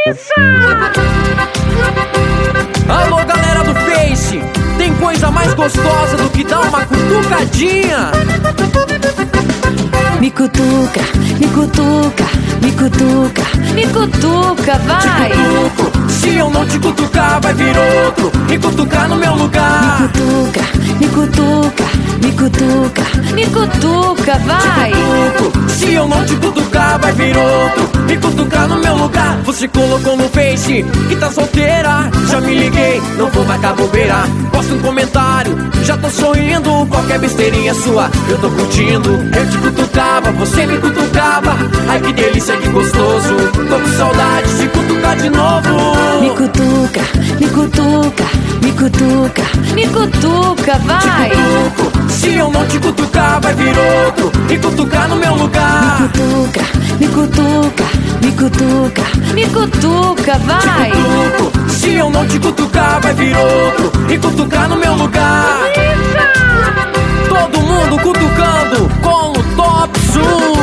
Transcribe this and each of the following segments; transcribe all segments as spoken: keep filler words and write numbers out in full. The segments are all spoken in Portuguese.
Alô, galera do Face, tem coisa mais gostosa do que dar uma cutucadinha? Me cutuca, me cutuca, me cutuca, me cutuca, vai! Te cutuco, se eu não te cutucar vai vir outro me cutucar no meu lugar. Me cutuca, me cutuca, me cutuca, me cutuca, vai! Te cutuco, se eu não te cutucar vai vir outro me cutucar no meu lugar. Você colocou no Face que tá solteira, já me liguei, não vou marcar bobeira. Posta um comentário, já tô sorrindo, qualquer besteirinha sua eu tô curtindo. Eu te cutucava, você me cutucava, ai que delícia, que gostoso. Tô com saudade de cutucar de novo. Me cutuca, me cutuca, me cutuca, me cutuca, vai! Te cutuco, se eu não te cutucar vai vir outro me cutucar no meu lugar. Me cutuca, me cutuca, me cutuca, me cutuca, vai! Te cutuco, se eu não te cutucar vai vir outro me cutucar no meu lugar. Todo mundo cutucando com o Top Zoom.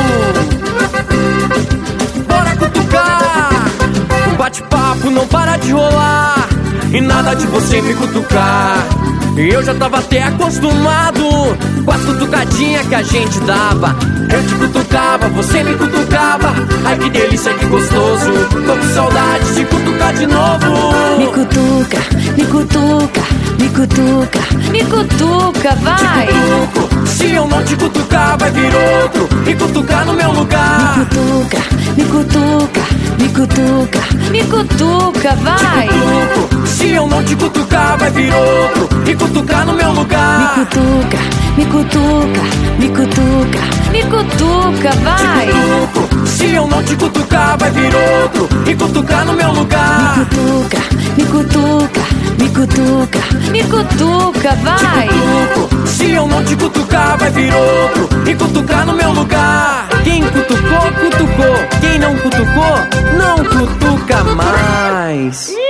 Bora cutucar, o bate-papo não para de rolar e nada de você me cutucar. Eu já tava até acostumado com as cutucadinhas que a gente dava. Eu te cutucava, você me cutucava, ai que delícia, que gostoso. Tô com saudade de cutucar de novo. Me cutuca, me cutuca, me cutuca, me cutuca, vai! Te cutuco, se eu não te cutucar vai vir outro me cutucar no meu lugar. Me cutuca, me cutuca, me cutuca, me cutuca, vai! Te cutuco, se eu não te cutucar vai vir outro me cutucar no meu lugar. Me cutuca, me cutuca, me cutuca, me cutuca, vai! Te cutuco, se eu não te cutucar vai vir outro me cutucar no meu lugar. Me cutuca, me cutuca, me cutuca, me cutuca, vai! Te cutuco, se eu não te cutucar vai vir outro me cutucar no meu lugar. Quem cutucou, cutucou. Quem não cutucou, não cutuca mais.